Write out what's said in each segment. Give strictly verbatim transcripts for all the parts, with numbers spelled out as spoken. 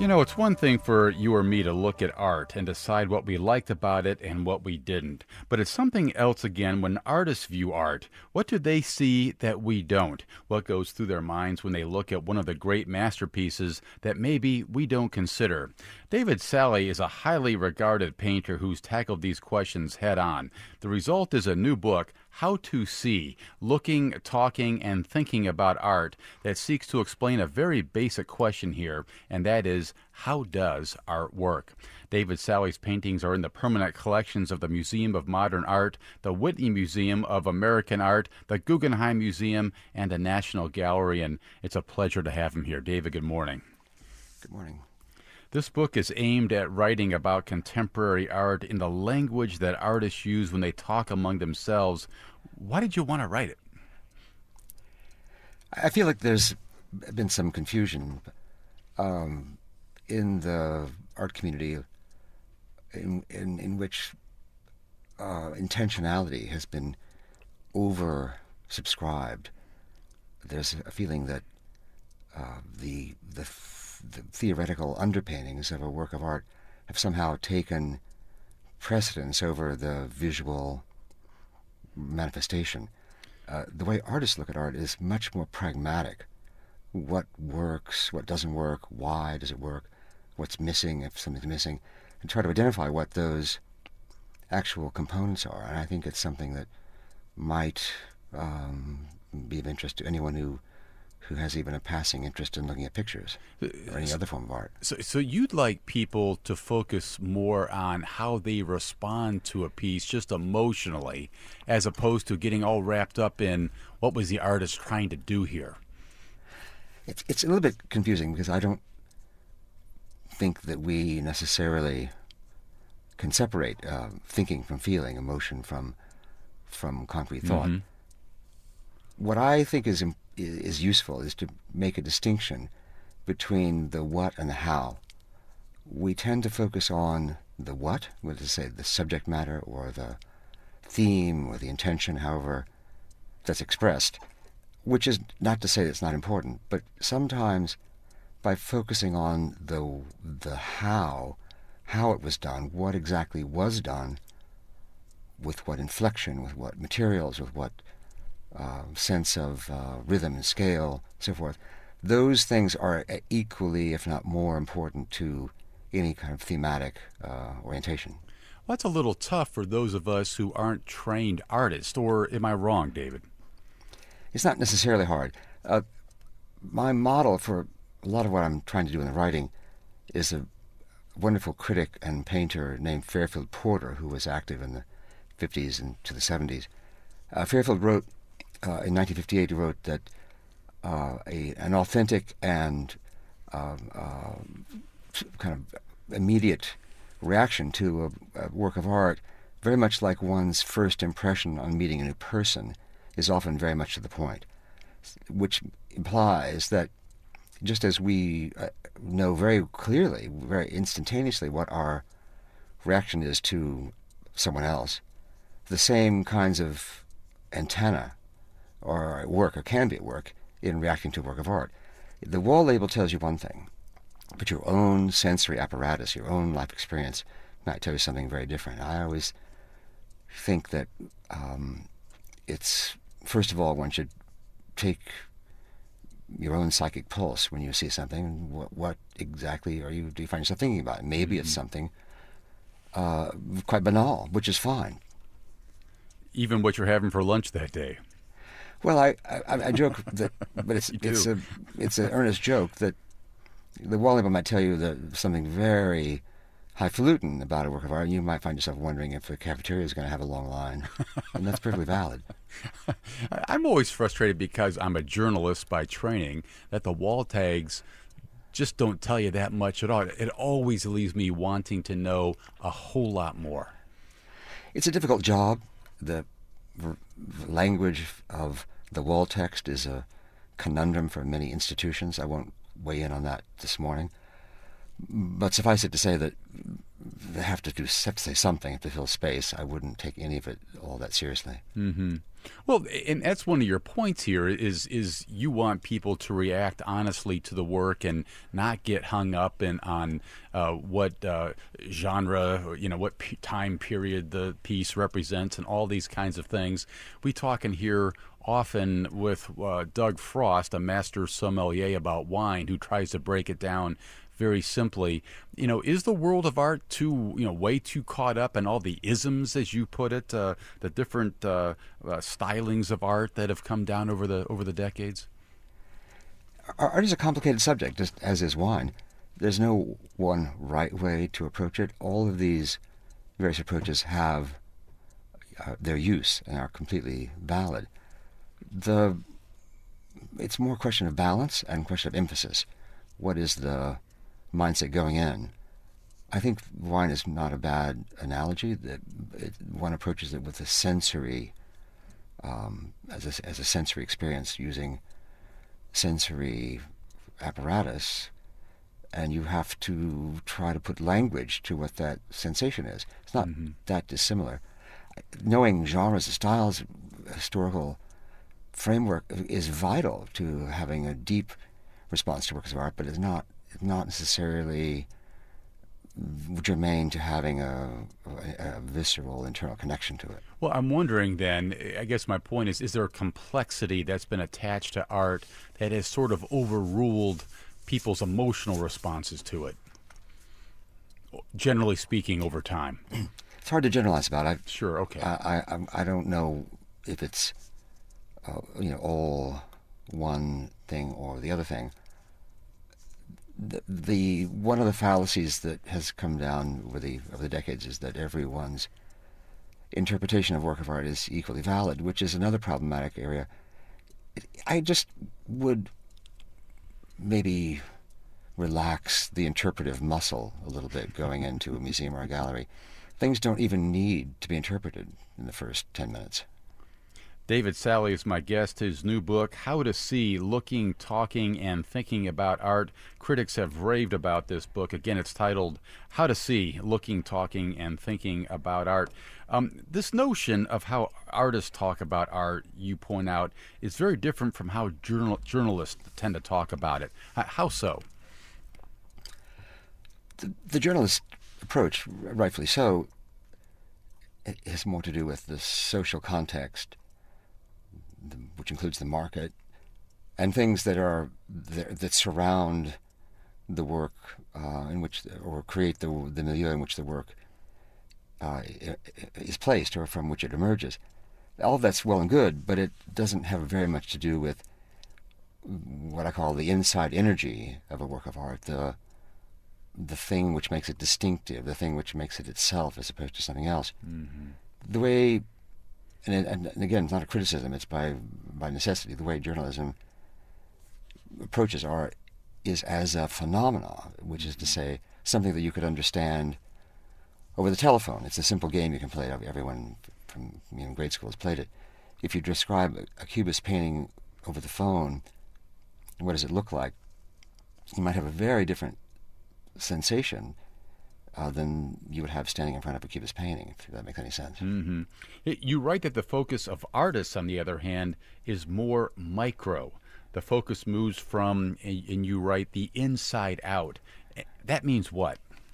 know, it's one thing for you or me to look at art and decide what we liked about it and what we didn't. But it's something else again when artists view art. What do they see that we don't? What goes through their minds when they look at one of the great masterpieces that maybe we don't consider? David Salle is a highly regarded painter who's tackled these questions head on. The result is a new book, How to See, looking, talking, and thinking about art, that seeks to explain a very basic question here, and that is, how does art work? David Salle's paintings are in the permanent collections of the Museum of Modern Art, the Whitney Museum of American Art, the Guggenheim Museum, and the National Gallery, and it's a pleasure to have him here. David, good morning. Good morning. This book is aimed at writing about contemporary art in the language that artists use when they talk among themselves. Why did you want to write it? I feel like there's been some confusion um, in the art community in, in, in which uh, intentionality has been oversubscribed. There's a feeling that uh, the the the theoretical underpinnings of a work of art have somehow taken precedence over the visual manifestation. Uh, the way artists look at art is much more pragmatic. What works, what doesn't work, why does it work, what's missing if something's missing, and try to identify what those actual components are. And I think it's something that might um, be of interest to anyone who who has even a passing interest in looking at pictures or any other form of art. So, so you'd like people to focus more on how they respond to a piece just emotionally, as opposed to getting all wrapped up in what was the artist trying to do here? It's, it's a little bit confusing because I don't think that we necessarily can separate uh, thinking from feeling, emotion from from concrete thought. Mm-hmm. What I think is important is useful is to make a distinction between the what and the how. We tend to focus on the what, whether to say the subject matter or the theme or the intention, however that's expressed, which is not to say that it's not important, but sometimes by focusing on the the how, how it was done, what exactly was done, with what inflection, with what materials, with what Uh, sense of uh, rhythm and scale, so forth. Those things are equally, if not more, important to any kind of thematic uh, orientation. Well, that's a little tough for those of us who aren't trained artists, or am I wrong, David? It's not necessarily hard. Uh, my model for a lot of what I'm trying to do in the writing is a wonderful critic and painter named Fairfield Porter, who was active in the fifties and to the seventies. Uh, Fairfield wrote Uh, in nineteen fifty-eight, he wrote that uh, a, an authentic and uh, uh, kind of immediate reaction to a, a work of art, very much like one's first impression on meeting a new person, is often very much to the point, which implies that just as we uh, know very clearly, very instantaneously what our reaction is to someone else, the same kinds of antenna or work, or can be at work, in reacting to a work of art. The wall label tells you one thing, but your own sensory apparatus, your own life experience, might tell you something very different. I always think that um, it's, first of all, one should take your own psychic pulse when you see something. What, what exactly are you, do you find yourself thinking about? Maybe mm-hmm. it's something uh, quite banal, which is fine. Even what you're having for lunch that day. Well, I, I, I joke that, but it's it's a it's an earnest joke that the wall label might tell you that something very highfalutin about a work of art, and you might find yourself wondering if the cafeteria is going to have a long line, and that's perfectly valid. I'm always frustrated because I'm a journalist by training that the wall tags just don't tell you that much at all. It always leaves me wanting to know a whole lot more. It's a difficult job. The language of the wall text is a conundrum for many institutions. I won't weigh in on that this morning. But suffice it to say that they have to do have to say something to fill space. I wouldn't take any of it all that seriously. Mm-hmm. Well, and that's one of your points here is is you want people to react honestly to the work and not get hung up in on uh, what uh, genre, or, you know, what p- time period the piece represents, and all these kinds of things. We talking here often with uh, Doug Frost, a master sommelier about wine, who tries to break it down very simply. You know, is the world of art too, you know, way too caught up in all the isms, as you put it, uh, the different uh, uh, stylings of art that have come down over the over the decades? Art is a complicated subject, just as is wine. There's no one right way to approach it. All of these various approaches have uh, their use and are completely valid. The it's more a question of balance and a question of emphasis. What is the mindset going in? I think wine is not a bad analogy. That it, one approaches it with a sensory, um, as a, as a sensory experience, using sensory apparatus, and you have to try to put language to what that sensation is. It's not mm-hmm. that dissimilar. Knowing genres and styles, historical framework is vital to having a deep response to works of art, but it's not not necessarily germane to having a, a, a visceral internal connection to it. Well, I'm wondering then, I guess my point is, is there a complexity that's been attached to art that has sort of overruled people's emotional responses to it, generally speaking, over time? It's hard to generalize about it. Sure, okay. I, I, I don't know if it's uh, you know, all one thing or the other thing. The, the one of the fallacies that has come down over the over the decades is that everyone's interpretation of work of art is equally valid, which is another problematic area. I just would maybe relax the interpretive muscle a little bit going into a museum or a gallery. Things don't even need to be interpreted in the first ten minutes. David Salle is my guest. His new book, How to See, Looking, Talking, and Thinking About Art. Critics have raved about this book. Again, it's titled How to See, Looking, Talking, and Thinking About Art. Um, this notion of how artists talk about art, you point out, is very different from how journal- journalists tend to talk about it. How so? The, the journalist approach, rightfully so, it has more to do with the social context, which includes the market, and things that are that surround the work uh, in which, or create the the milieu in which the work uh, is placed, or from which it emerges. All of that's well and good, but it doesn't have very much to do with what I call the inside energy of a work of art, the the thing which makes it distinctive, the thing which makes it itself as opposed to something else. Mm-hmm. The way And, and, and again, it's not a criticism, it's by by necessity. The way journalism approaches art is as a phenomena, which is to say, something that you could understand over the telephone. It's a simple game you can play. Everyone from you know, grade school has played it. If you describe a, a Cubist painting over the phone, what does it look like? You might have a very different sensation Uh, than you would have standing in front of a Cubist painting, if that makes any sense. Mm-hmm. You write that the focus of artists, on the other hand, is more micro. The focus moves from, and you write, the inside out. That means what?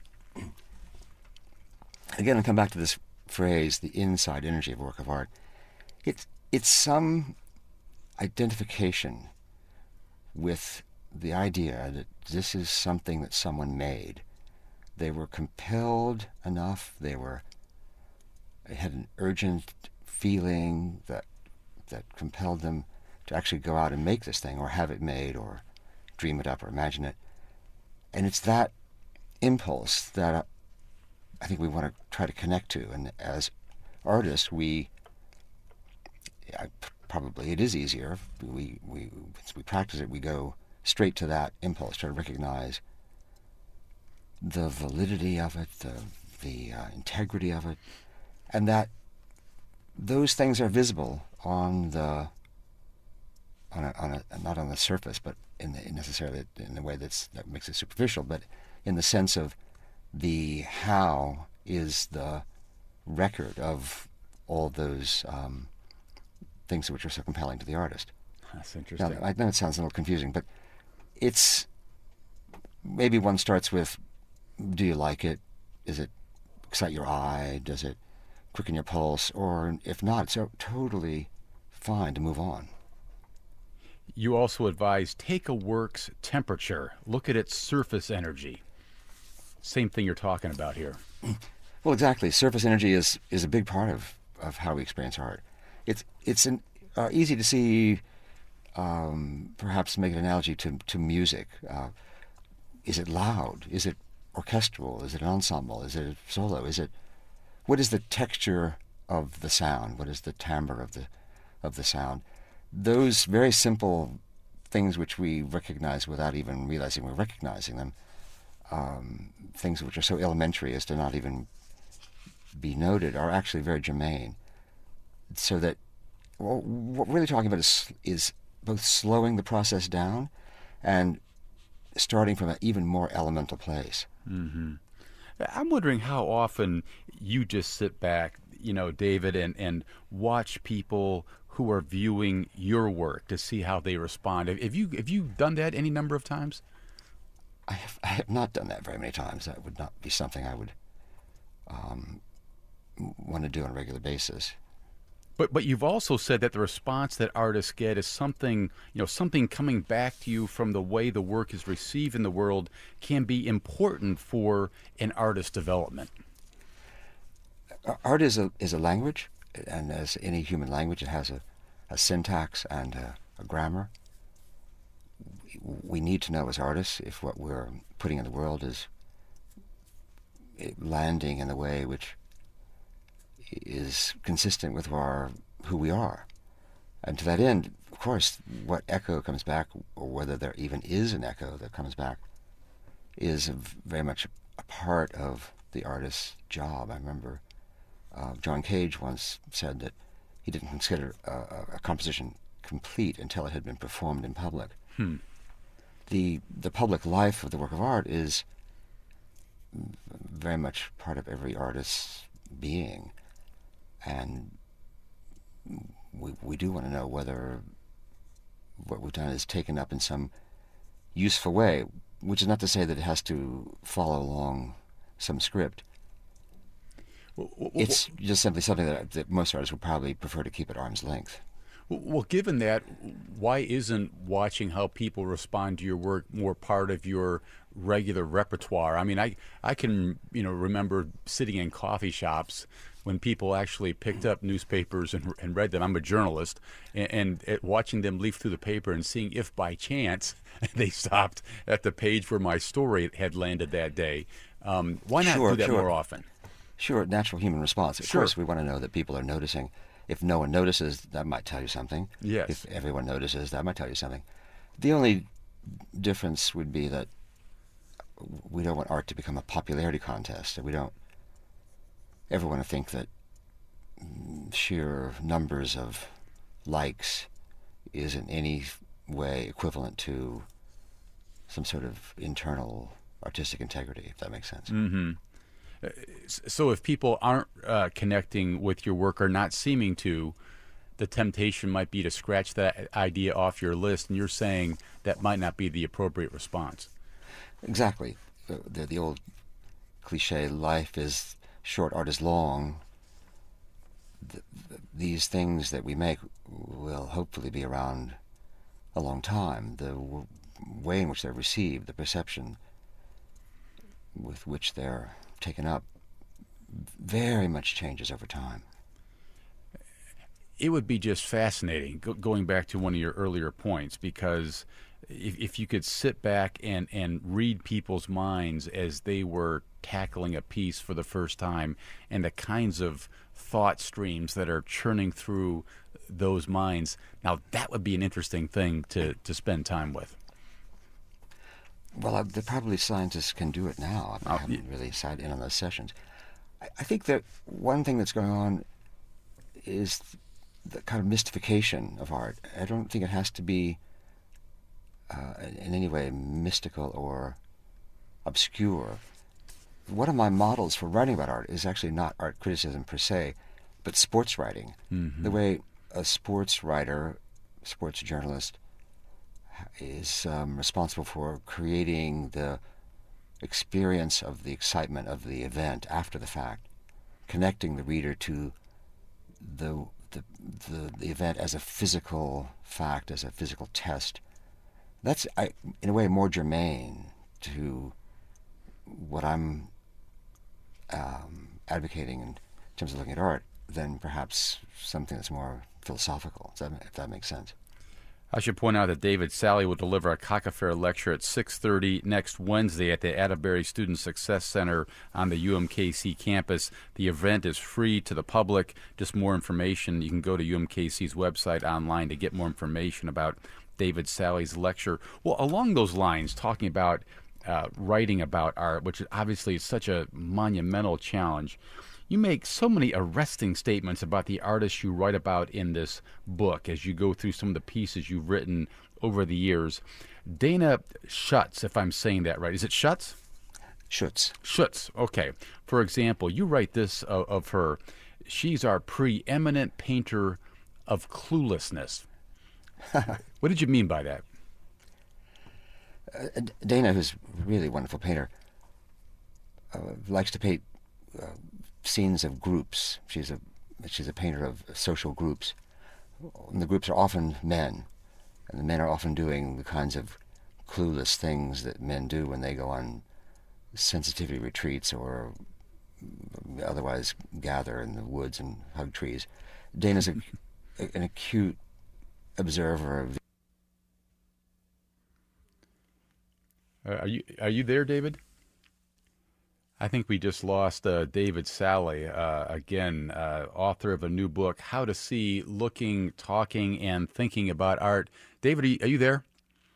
Again, I'll come back to this phrase, the inside energy of a work of art. It's, it's some identification with the idea that this is something that someone made. They were compelled enough, they were they had an urgent feeling that that compelled them to actually go out and make this thing, or have it made, or dream it up, or imagine it. And it's that impulse that I think we want to try to connect to. And as artists, we I, probably it is easier. We we once we practice it, we go straight to that impulse, try to recognize the validity of it, the, the uh, integrity of it, and that those things are visible on the on a, on a not on the surface, but in the, necessarily in a way that's that makes it superficial, but in the sense of The how is the record of all those um, things which are so compelling to the artist. That's interesting. Now, I know it sounds a little confusing, but it's maybe one starts with, do you like it? Does it excite your eye? Does it quicken your pulse? Or if not, it's so totally fine to move on. You also advise take a work's temperature, look at its surface energy. Same thing you're talking about here. Well, exactly. Surface energy is, is a big part of, of how we experience art. It's it's an, uh, easy to see, um, perhaps make an analogy to, to music. Uh, is it loud? Is it orchestral? Is it an ensemble? Is it a solo? Is it, what is the texture of the sound? What is the timbre of the of the sound? Those very simple things which we recognize without even realizing we're recognizing them, um, things which are so elementary as to not even be noted, are actually very germane. So that well, what we're really talking about is, is both slowing the process down and starting from an even more elemental place. Mm-hmm. I'm wondering how often you just sit back, you know, David, and, and watch people who are viewing your work to see how they respond. Have you have you done that any number of times? I have, I have not done that very many times. That would not be something I would um, want to do on a regular basis. But but you've also said that the response that artists get is something, you know, something coming back to you from the way the work is received in the world can be important for an artist's development. Art is a is a language, and as any human language, it has a, a syntax and a, a grammar. We need to know as artists if what we're putting in the world is landing in a way which is consistent with our who we are. And to that end, of course, what echo comes back, or whether there even is an echo that comes back, is very much a part of the artist's job. I remember uh, John Cage once said that he didn't consider a, a composition complete until it had been performed in public. Hmm. The the public life of the work of art is very much part of every artist's being. And we we do want to know whether what we've done is taken up in some useful way, which is not to say that it has to follow along some script. Well, well, it's just simply something that, that most artists would probably prefer to keep at arm's length. Well, given that, why isn't watching how people respond to your work more part of your regular repertoire? I mean, I, I can, you know, remember sitting in coffee shops when people actually picked up newspapers and, and read them. I'm a journalist, and, and at watching them leaf through the paper and seeing if by chance they stopped at the page where my story had landed that day. Um, why not sure, do that sure. more often? Sure, natural human response. Of Sure. course, we want to know that people are noticing. If no one notices, that might tell you something. Yes. If everyone notices, that might tell you something. The only difference would be that we don't want art to become a popularity contest. We don't ever want to think that sheer numbers of likes is in any way equivalent to some sort of internal artistic integrity, if that makes sense. Mm-hmm. So if people aren't uh, connecting with your work or not seeming to, the temptation might be to scratch that idea off your list, and you're saying that might not be the appropriate response. Exactly. The, the, the old cliche, life is short, art is long. The, the, these things that we make will hopefully be around a long time. The w- way in which they're received, the perception with which they're taken up, very much changes over time. It would be just fascinating, go, going back to one of your earlier points, because if, if you could sit back and, and read people's minds as they were tackling a piece for the first time, and the kinds of thought streams that are churning through those minds, now that would be an interesting thing to, to spend time with. Well, I, the, probably scientists can do it now. I, I haven't really sat in on those sessions. I, I think that one thing that's going on is the kind of mystification of art. I don't think it has to be uh, in any way mystical or obscure. one of my models for writing about art is actually not art criticism per se, but sports writing. Mm-hmm. The way a sports writer, sports journalist, is um, responsible for creating the experience of the excitement of the event after the fact, connecting the reader to the the the, the event as a physical fact, as a physical test. That's, I, in a way, more germane to what I'm um, advocating in terms of looking at art than perhaps something that's more philosophical, if that, if that makes sense. I should point out that David Salle will deliver a Cock-A-Fair lecture at six thirty next Wednesday at the Atterbury Student Success Center on the U M K C campus. The event is free to the public. Just more information, you can go to U M K C's website online to get more information about David Salle's lecture. Well, along those lines, talking about uh, writing about art, which obviously is such a monumental challenge, you make so many arresting statements about the artists you write about in this book as you go through some of the pieces you've written over the years. Dana Schutz, if I'm saying that right. Is it Schutz? Schutz. Schutz, okay. For example, you write this of, of her: she's our preeminent painter of cluelessness. What did you mean by that? Uh, Dana, who's a really wonderful painter, uh, likes to paint uh, scenes of groups. She's a she's a painter of social groups. And the groups are often men, and the men are often doing the kinds of clueless things that men do when they go on sensitivity retreats or otherwise gather in the woods and hug trees. Dana's a, an acute observer of. Uh, are you are you there, David? I think we just lost uh, David Salle, uh, again, uh, author of a new book, How to See, Looking, Talking, and Thinking About Art. David, are you, are you there?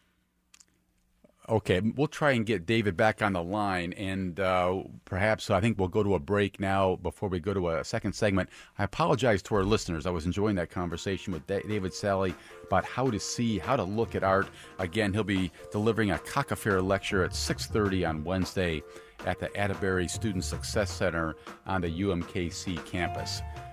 Okay, we'll try and get David back on the line, and uh, perhaps I think we'll go to a break now before we go to a second segment. I apologize to our listeners. I was enjoying that conversation with David Salle about how to see, how to look at art. Again, he'll be delivering a Cock-A-Fair lecture at six thirty on Wednesday at the Atterbury Student Success Center on the U M K C campus.